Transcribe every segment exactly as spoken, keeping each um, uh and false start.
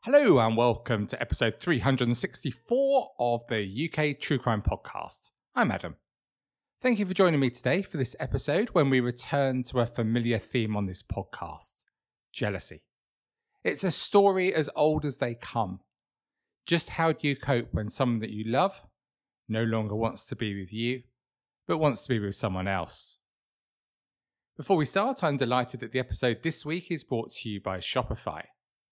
Hello and welcome to episode three hundred sixty-four of the U K True Crime Podcast. I'm Adam. Thank you for joining me today for this episode when we return to a familiar theme on this podcast, jealousy. It's a story as old as they come. Just how do you cope when someone that you love no longer wants to be with you, but wants to be with someone else? Before we start, I'm delighted that the episode this week is brought to you by Shopify.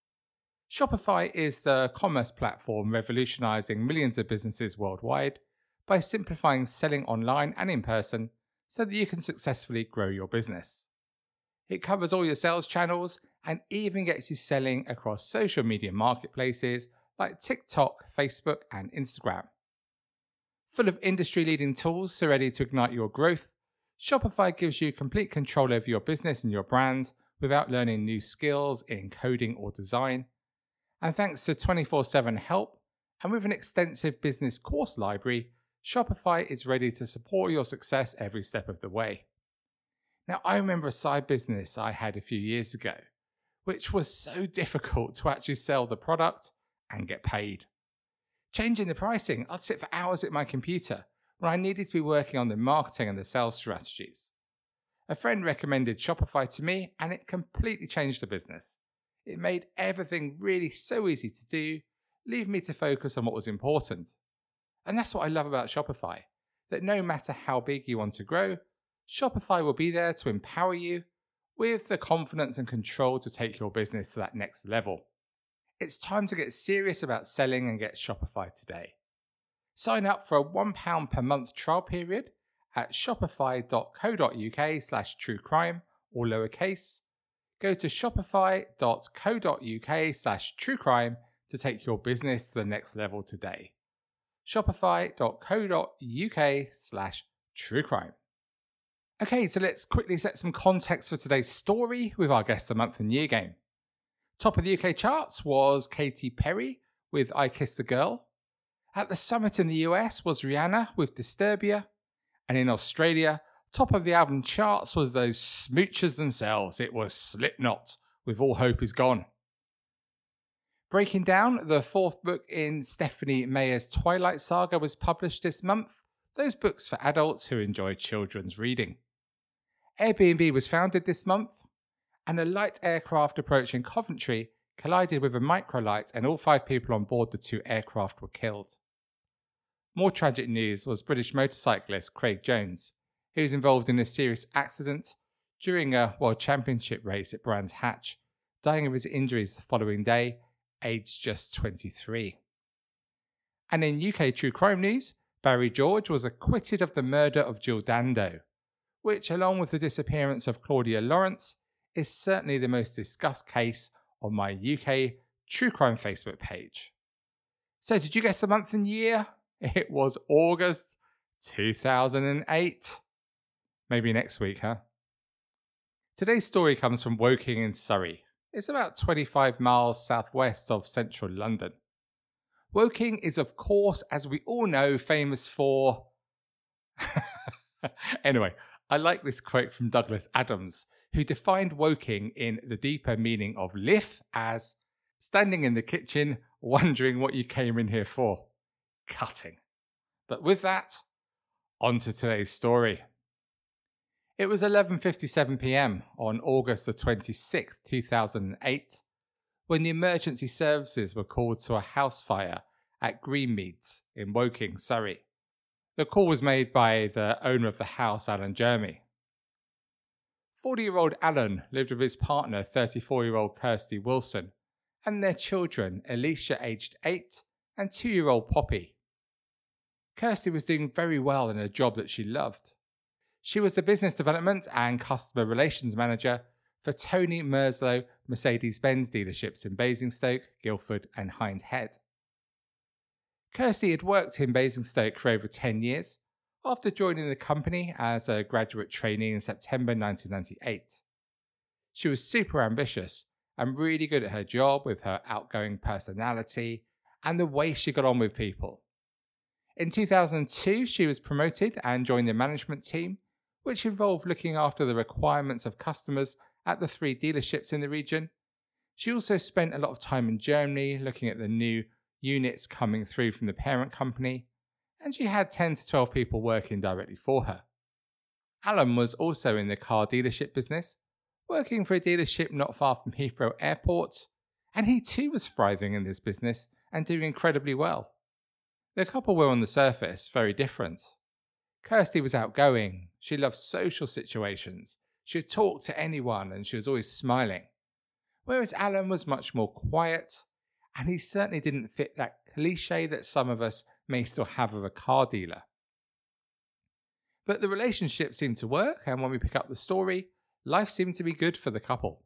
Shopify is the commerce platform revolutionizing millions of businesses worldwide by simplifying selling online and in person so that you can successfully grow your business. It covers all your sales channels and even gets you selling across social media marketplaces like TikTok, Facebook, and Instagram. Full of industry-leading tools so ready to ignite your growth, Shopify gives you complete control over your business and your brand without learning new skills in coding or design. And thanks to twenty-four seven help and with an extensive business course library, Shopify is ready to support your success every step of the way. Now, I remember a side business I had a few years ago, which was so difficult to actually sell the product and get paid. Changing the pricing, I'd sit for hours at my computer when I needed to be working on the marketing and the sales strategies. A friend recommended Shopify to me and it completely changed the business. It made everything really so easy to do, leave me to focus on what was important. And that's what I love about Shopify, that no matter how big you want to grow, Shopify will be there to empower you with the confidence and control to take your business to that next level. It's time to get serious about selling and get Shopify today. Sign up for a one pound per month trial period at shopify.co.uk slash truecrime, all lowercase. Go to shopify.co.uk slash truecrime to take your business to the next level today. Shopify.co.uk slash truecrime. Okay, so let's quickly set some context for today's story with our Guess the Month and Year game. Top of the U K charts was Katy Perry with I Kissed a Girl. At the summit in the U S was Rihanna with Disturbia. And in Australia, top of the album charts was those smoochers themselves. It was Slipknot with All Hope Is Gone. Breaking Down, the fourth book in Stephenie Meyer's Twilight Saga, was published this month. Those books for adults who enjoy children's reading. Airbnb was founded this month, and a light aircraft approaching Coventry collided with a microlight, and all five people on board the two aircraft were killed. More tragic news was British motorcyclist Craig Jones, who was involved in a serious accident during a World Championship race at Brands Hatch, dying of his injuries the following day, aged just twenty-three. And in U K true crime news, Barry George was acquitted of the murder of Jill Dando, which, along with the disappearance of Claudia Lawrence, is certainly the most discussed case on my U K True Crime Facebook page. So did you guess the month and year? It was August two thousand eight. Maybe next week, huh? Today's story comes from Woking in Surrey. It's about twenty-five miles southwest of central London. Woking is, of course, as we all know, famous for... Anyway, I like this quote from Douglas Adams, who defined Woking in the deeper meaning of live as standing in the kitchen, wondering what you came in here for. Cutting. But with that, on to today's story. It was eleven fifty-seven p.m. on August the twenty-sixth, two thousand eight, when the emergency services were called to a house fire at Greenmeads in Woking, Surrey. The call was made by the owner of the house, Alan Jeremy. forty-year-old Alan lived with his partner, thirty-four-year-old Kirsty Wilson, and their children, Alicia, aged eight, and two-year-old Poppy. Kirsty was doing very well in a job that she loved. She was the business development and customer relations manager for Tony Merslow Mercedes-Benz dealerships in Basingstoke, Guildford, and Hindhead Head. Kirsty had worked in Basingstoke for over ten years after joining the company as a graduate trainee in September nineteen ninety-eight. She was super ambitious and really good at her job with her outgoing personality and the way she got on with people. In two thousand two, she was promoted and joined the management team, which involved looking after the requirements of customers at the three dealerships in the region. She also spent a lot of time in Germany looking at the new units coming through from the parent company, and she had ten to twelve people working directly for her. Alan was also in the car dealership business, working for a dealership not far from Heathrow Airport, and he too was thriving in this business and doing incredibly well. The couple were on the surface very different. Kirsty was outgoing, she loved social situations, she would talk to anyone and she was always smiling, whereas Alan was much more quiet, and he certainly didn't fit that cliche that some of us may still have of a car dealer. But the relationship seemed to work, and when we pick up the story, life seemed to be good for the couple.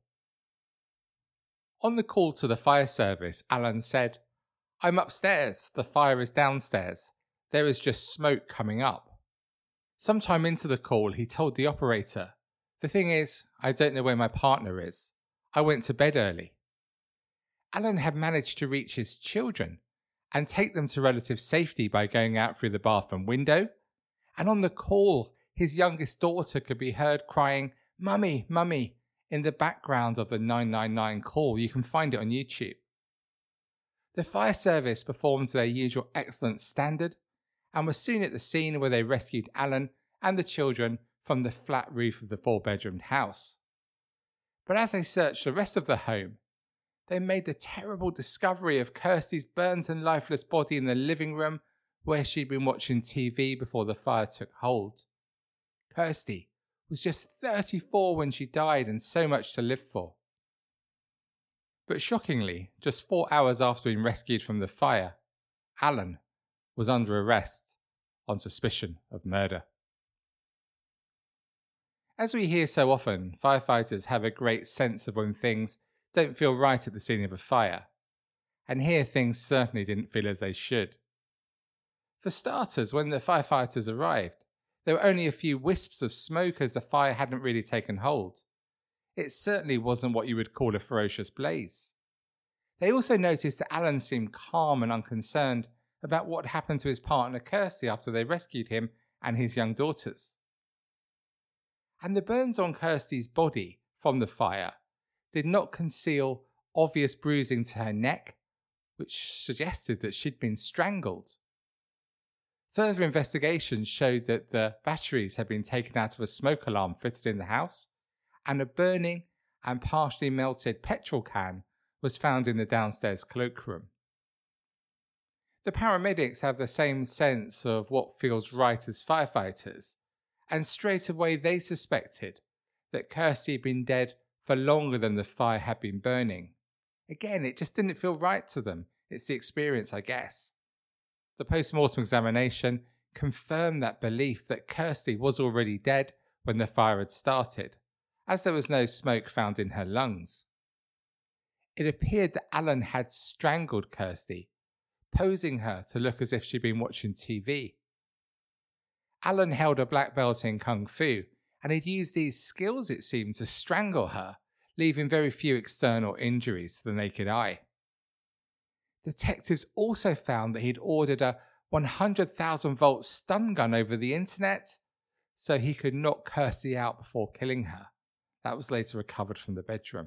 On the call to the fire service, Alan said, "I'm upstairs, the fire is downstairs. There is just smoke coming up." Sometime into the call, he told the operator, "The thing is, I don't know where my partner is. I went to bed early." Alan had managed to reach his children and take them to relative safety by going out through the bathroom window, and on the call, his youngest daughter could be heard crying, "Mummy, Mummy," in the background of the nine nine nine call. You can find it on YouTube. The fire service performed to their usual excellent standard and were soon at the scene where they rescued Alan and the children from the flat roof of the four-bedroomed house. But as they searched the rest of the home, they made the terrible discovery of Kirsty's burnt and lifeless body in the living room where she'd been watching T V before the fire took hold. Kirsty was just thirty-four when she died, and so much to live for. But shockingly, just four hours after being rescued from the fire, Alan was under arrest on suspicion of murder. As we hear so often, firefighters have a great sense of when things don't feel right at the scene of a fire, and here things certainly didn't feel as they should. For starters, when the firefighters arrived, there were only a few wisps of smoke as the fire hadn't really taken hold. It certainly wasn't what you would call a ferocious blaze. They also noticed that Alan seemed calm and unconcerned about what happened to his partner Kirsty after they rescued him and his young daughters. And the burns on Kirsty's body from the fire did not conceal obvious bruising to her neck, which suggested that she'd been strangled. Further investigations showed that the batteries had been taken out of a smoke alarm fitted in the house, and a burning and partially melted petrol can was found in the downstairs cloakroom. The paramedics have the same sense of what feels right as firefighters, and straight away they suspected that Kirsty had been dead for longer than the fire had been burning. Again, it just didn't feel right to them. It's the experience, I guess. The post-mortem examination confirmed that belief that Kirsty was already dead when the fire had started, as there was no smoke found in her lungs. It appeared that Alan had strangled Kirsty, posing her to look as if she'd been watching T V. Alan held a black belt in Kung Fu, and he'd used these skills, it seemed, to strangle her, leaving very few external injuries to the naked eye. Detectives also found that he'd ordered a one hundred thousand volt stun gun over the internet so he could knock Kirsty out before killing her. That was later recovered from the bedroom.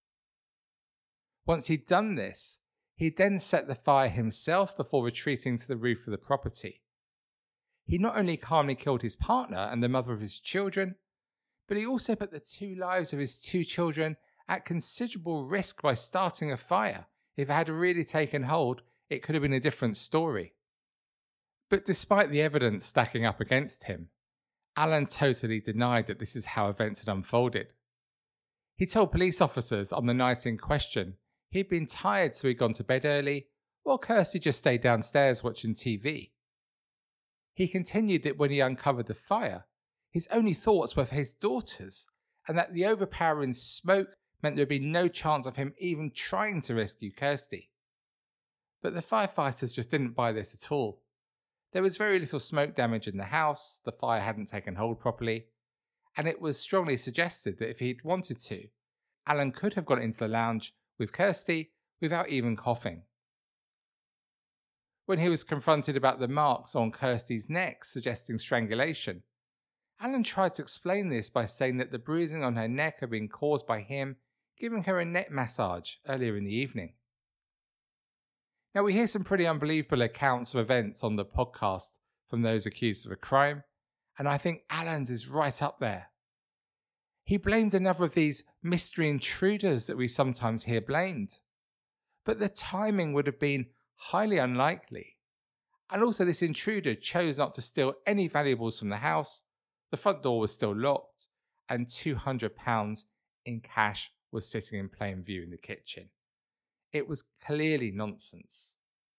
Once he'd done this, he'd then set the fire himself before retreating to the roof of the property. He not only calmly killed his partner and the mother of his children, but he also put the two lives of his two children at considerable risk by starting a fire. If it had really taken hold, it could have been a different story. But despite the evidence stacking up against him, Alan totally denied that this is how events had unfolded. He told police officers on the night in question he'd been tired so he'd gone to bed early, while Kirsty just stayed downstairs watching T V. He continued that when he uncovered the fire, his only thoughts were for his daughters, and that the overpowering smoke meant there would be no chance of him even trying to rescue Kirsty. But the firefighters just didn't buy this at all. There was very little smoke damage in the house, the fire hadn't taken hold properly, and it was strongly suggested that if he'd wanted to, Alan could have gone into the lounge with Kirsty without even coughing. When he was confronted about the marks on Kirsty's neck suggesting strangulation, Alan tried to explain this by saying that the bruising on her neck had been caused by him giving her a neck massage earlier in the evening. Now, we hear some pretty unbelievable accounts of events on the podcast from those accused of a crime, and I think Alan's is right up there. He blamed another of these mystery intruders that we sometimes hear blamed, but the timing would have been highly unlikely. And also, this intruder chose not to steal any valuables from the house, the front door was still locked, and two hundred pounds in cash was sitting in plain view in the kitchen. It was clearly nonsense.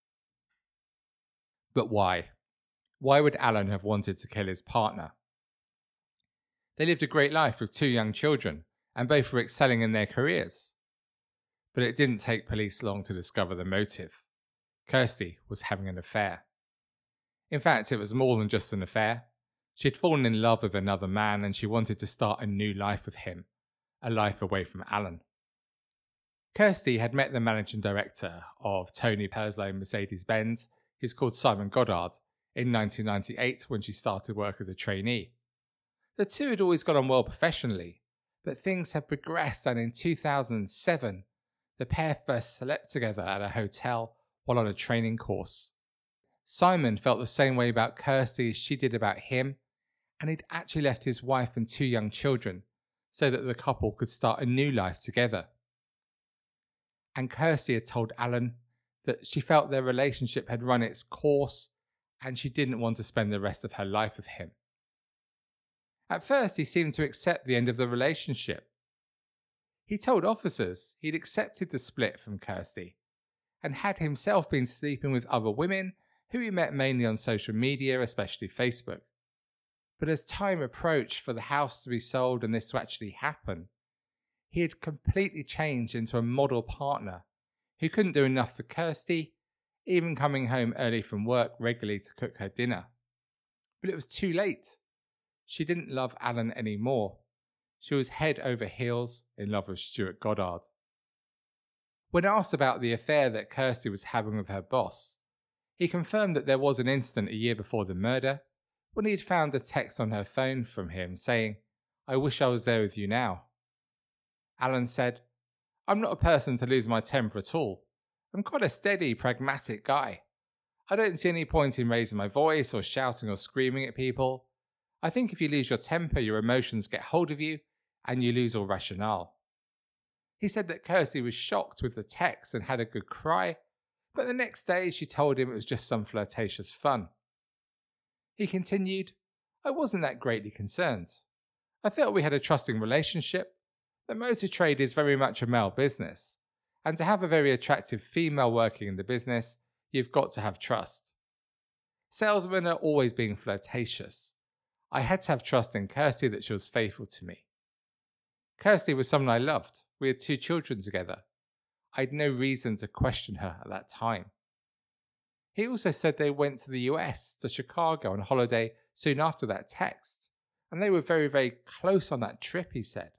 But why? Why would Alan have wanted to kill his partner? They lived a great life with two young children, and both were excelling in their careers. But it didn't take police long to discover the motive. Kirsty was having an affair. In fact, it was more than just an affair. She had fallen in love with another man and she wanted to start a new life with him, a life away from Alan. Kirsty had met the managing director of Tony Perslow Mercedes-Benz, who's called Simon Goddard, in nineteen ninety-eight when she started work as a trainee. The two had always got on well professionally, but things had progressed, and in two thousand seven, the pair first slept together at a hotel while on a training course. Simon felt the same way about Kirsty as she did about him, and he'd actually left his wife and two young children so that the couple could start a new life together. And Kirsty had told Alan that she felt their relationship had run its course and she didn't want to spend the rest of her life with him. At first, he seemed to accept the end of the relationship. He told officers he'd accepted the split from Kirsty and had himself been sleeping with other women who he met mainly on social media, especially Facebook. But as time approached for the house to be sold and this to actually happen, he had completely changed into a model partner who couldn't do enough for Kirsty, even coming home early from work regularly to cook her dinner. But it was too late. She didn't love Alan anymore. She was head over heels in love with Stuart Goddard. When asked about the affair that Kirsty was having with her boss, he confirmed that there was an incident a year before the murder when he had found a text on her phone from him saying, "I wish I was there with you now." Alan said, "I'm not a person to lose my temper at all. I'm quite a steady, pragmatic guy. I don't see any point in raising my voice or shouting or screaming at people. I think if you lose your temper, your emotions get hold of you and you lose all rationale." He said that Kirsty was shocked with the text and had a good cry, but the next day she told him it was just some flirtatious fun. He continued, "I wasn't that greatly concerned. I felt we had a trusting relationship. The motor trade is very much a male business, and to have a very attractive female working in the business, you've got to have trust. Salesmen are always being flirtatious. I had to have trust in Kirsty that she was faithful to me. Kirsty was someone I loved. We had two children together. I had no reason to question her at that time." He also said they went to the U S, to Chicago, on holiday soon after that text, and they were very, very close on that trip, he said.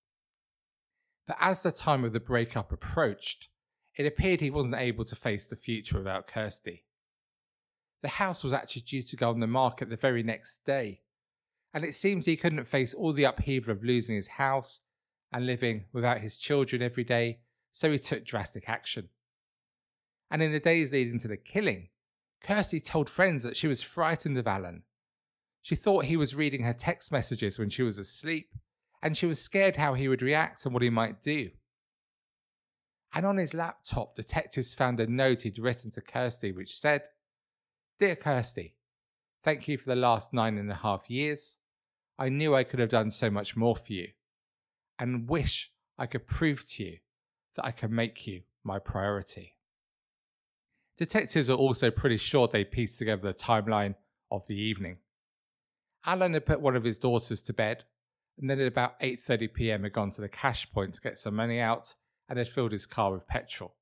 But as the time of the breakup approached, it appeared he wasn't able to face the future without Kirsty. The house was actually due to go on the market the very next day, and it seems he couldn't face all the upheaval of losing his house and living without his children every day, so he took drastic action. And in the days leading to the killing, Kirsty told friends that she was frightened of Alan. She thought he was reading her text messages when she was asleep, and she was scared how he would react and what he might do. And on his laptop, detectives found a note he'd written to Kirsty which said, "Dear Kirsty, thank you for the last nine and a half years. I knew I could have done so much more for you, and wish I could prove to you that I can make you my priority." Detectives were also pretty sure they pieced together the timeline of the evening. Alan had put one of his daughters to bed, and then at about eight thirty p m had gone to the cash point to get some money out and had filled his car with petrol.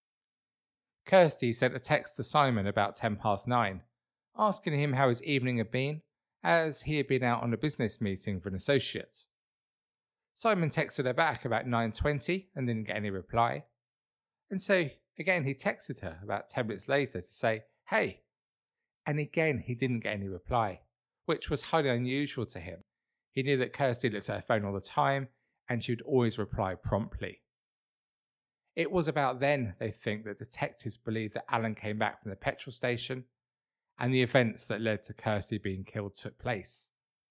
Kirsty sent a text to Simon about ten past nine, asking him how his evening had been, as he had been out on a business meeting for an associate. Simon texted her back about nine twenty and didn't get any reply. And so, again, he texted her about ten minutes later to say, "Hey." And again, he didn't get any reply, which was highly unusual to him. He knew that Kirsty looked at her phone all the time, and she would always reply promptly. It was about then, they think, that detectives believe that Alan came back from the petrol station and the events that led to Kirsty being killed took place.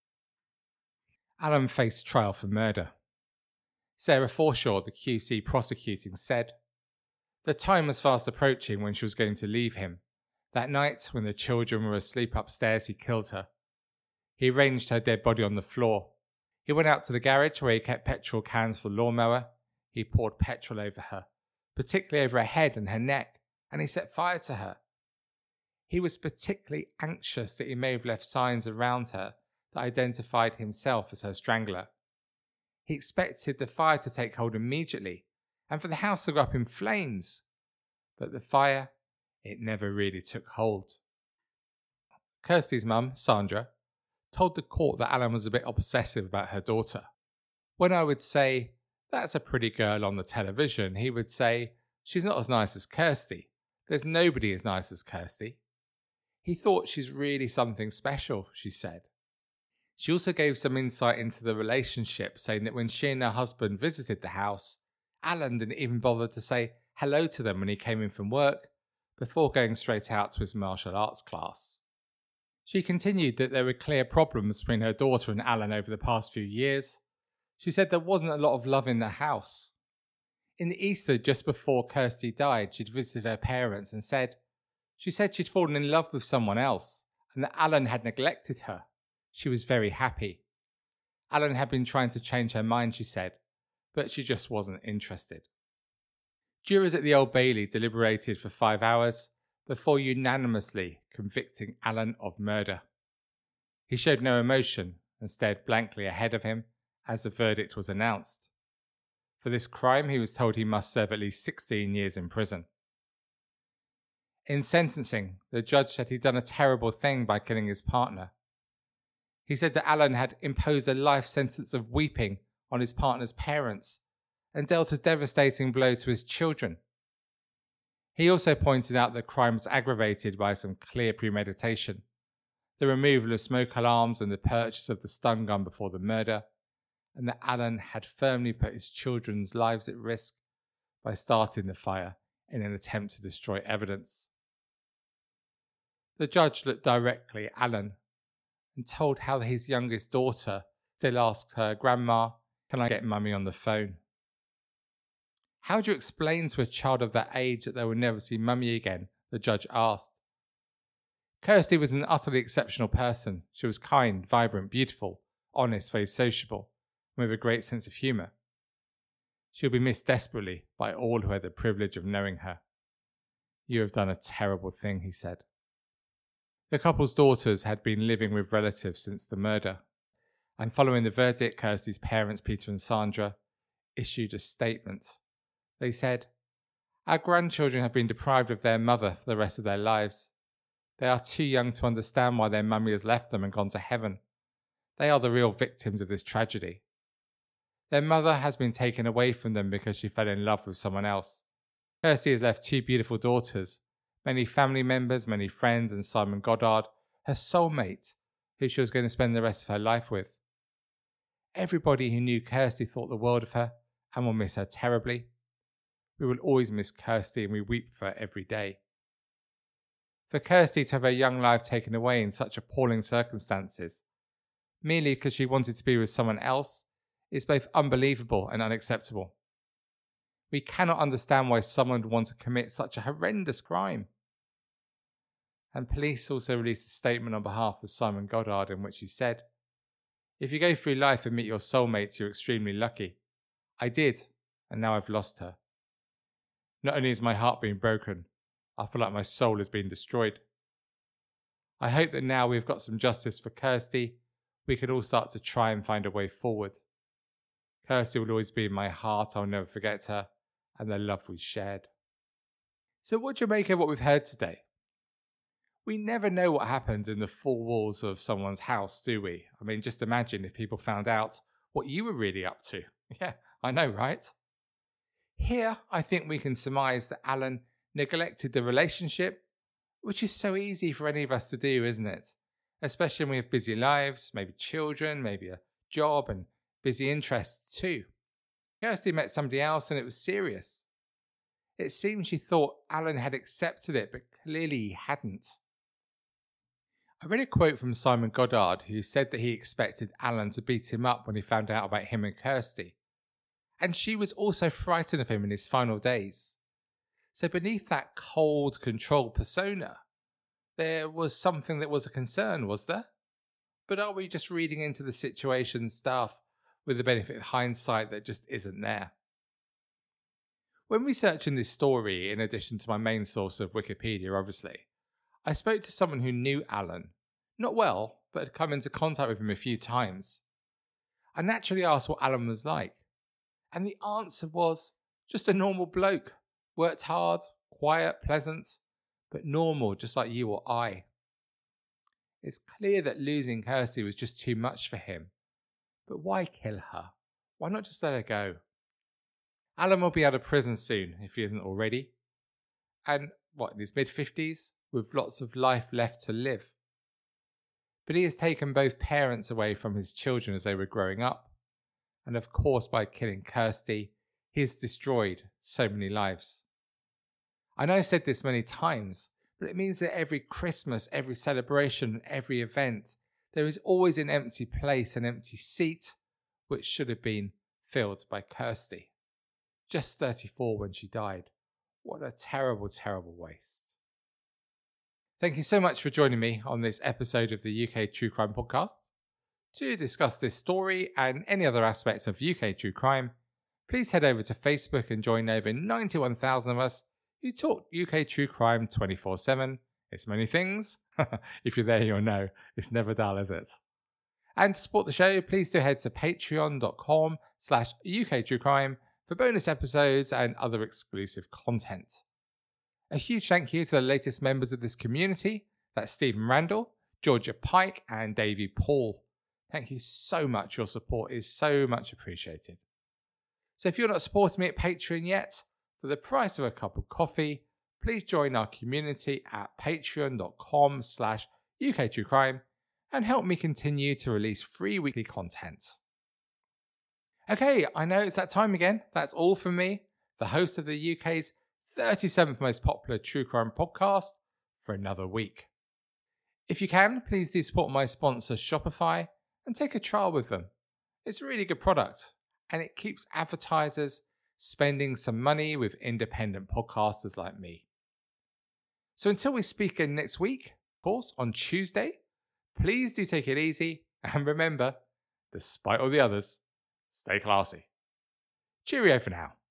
Alan faced trial for murder. Sarah Forshaw, the Q C prosecuting, said, "The time was fast approaching when she was going to leave him. That night, when the children were asleep upstairs, he killed her. He arranged her dead body on the floor. He went out to the garage where he kept petrol cans for the lawnmower. He poured petrol over her, particularly over her head and her neck, and he set fire to her. He was particularly anxious that he may have left signs around her that identified himself as her strangler. He expected the fire to take hold immediately and for the house to go up in flames. But the fire, it never really took hold." Kirsty's mum, Sandra, told the court that Alan was a bit obsessive about her daughter. When I would say, "That's a pretty girl on the television," he would say, "She's not as nice as Kirsty. There's nobody as nice as Kirsty." He thought she's really something special, she said. She also gave some insight into the relationship, saying that when she and her husband visited the house, Alan didn't even bother to say hello to them when he came in from work, before going straight out to his martial arts class. She continued that there were clear problems between her daughter and Alan over the past few years. She said there wasn't a lot of love in the house. In the Easter just before Kirsty died, she'd visited her parents and said, she said she'd fallen in love with someone else and that Alan had neglected her. She was very happy. Alan had been trying to change her mind, she said, but she just wasn't interested. Jurors at the Old Bailey deliberated for five hours before unanimously convicting Alan of murder. He showed no emotion and stared blankly ahead of him as the verdict was announced. For this crime, he was told he must serve at least sixteen years in prison. In sentencing, the judge said he'd done a terrible thing by killing his partner. He said that Alan had imposed a life sentence of weeping on his partner's parents and dealt a devastating blow to his children. He also pointed out that the crime was aggravated by some clear premeditation, the removal of smoke alarms and the purchase of the stun gun before the murder, and that Alan had firmly put his children's lives at risk by starting the fire in an attempt to destroy evidence. The judge looked directly at Alan and told how his youngest daughter still asks her, "Grandma, can I get Mummy on the phone?" "How do you explain to a child of that age that they will never see Mummy again?" the judge asked. Kirsty was an utterly exceptional person. She was kind, vibrant, beautiful, honest, very sociable, and with a great sense of humour. She'll be missed desperately by all who had the privilege of knowing her. "You have done a terrible thing," he said. The couple's daughters had been living with relatives since the murder, and following the verdict, Kirsty's parents, Peter and Sandra, issued a statement. They said, "Our grandchildren have been deprived of their mother for the rest of their lives. They are too young to understand why their mummy has left them and gone to heaven. They are the real victims of this tragedy. Their mother has been taken away from them because she fell in love with someone else. Kirsty has left two beautiful daughters, many family members, many friends, and Simon Goddard, her soulmate, who she was going to spend the rest of her life with. Everybody who knew Kirsty thought the world of her and will miss her terribly. We will always miss Kirsty and we weep for her every day. For Kirsty to have her young life taken away in such appalling circumstances, merely because she wanted to be with someone else, is both unbelievable and unacceptable. We cannot understand why someone would want to commit such a horrendous crime." And police also released a statement on behalf of Simon Goddard in which he said, "If you go through life and meet your soulmates, you're extremely lucky. I did, and now I've lost her. Not only is my heart being broken, I feel like my soul has been destroyed. I hope that now we've got some justice for Kirsty, we can all start to try and find a way forward. Kirsty will always be in my heart, I'll never forget her, and the love we shared." So what do you make of what we've heard today? We never know what happens in the four walls of someone's house, do we? I mean, just imagine if people found out what you were really up to. Yeah, I know, right? Here, I think we can surmise that Alan neglected the relationship, which is so easy for any of us to do, isn't it? Especially when we have busy lives, maybe children, maybe a job and busy interests too. Kirsty met somebody else and it was serious. It seemed she thought Alan had accepted it, but clearly he hadn't. I read a quote from Simon Goddard, who said that he expected Alan to beat him up when he found out about him and Kirsty. And she was also frightened of him in his final days. So beneath that cold, controlled persona, there was something that was a concern, was there? But are we just reading into the situation stuff with the benefit of hindsight that just isn't there? When researching this story, in addition to my main source of Wikipedia, obviously, I spoke to someone who knew Alan. Not well, but had come into contact with him a few times. I naturally asked what Alan was like. And the answer was just a normal bloke. Worked hard, quiet, pleasant, but normal, just like you or I. It's clear that losing Kirsty was just too much for him. But why kill her? Why not just let her go? Alan will be out of prison soon, if he isn't already. And, what, in his mid-fifties? With lots of life left to live. But he has taken both parents away from his children as they were growing up. And of course, by killing Kirsty, he has destroyed so many lives. I know I've said this many times, but it means that every Christmas, every celebration, every event, there is always an empty place, an empty seat, which should have been filled by Kirsty. Just thirty-four when she died. What a terrible, terrible waste. Thank you so much for joining me on this episode of the U K True Crime Podcast. To discuss this story and any other aspects of U K true crime, please head over to Facebook and join over ninety-one thousand of us who talk U K true crime twenty-four seven. It's many things. If you're there, you'll know. It's never dull, is it? And to support the show, please do head to patreon.com slash uktruecrime for bonus episodes and other exclusive content. A huge thank you to the latest members of this community. That's Stephen Randall, Georgia Pike, and Davey Paul. Thank you so much. Your support is so much appreciated. So if you're not supporting me at Patreon yet, for the price of a cup of coffee, please join our community at patreon.com slash uktruecrime and help me continue to release free weekly content. Okay, I know it's that time again. That's all from me, the host of the U K's thirty-seventh most popular true crime podcast, for another week. If you can, please do support my sponsor Shopify and take a trial with them. It's a really good product and it keeps advertisers spending some money with independent podcasters like me. So until we speak again next week, of course, on Tuesday, please do take it easy and remember, despite all the others, stay classy. Cheerio for now.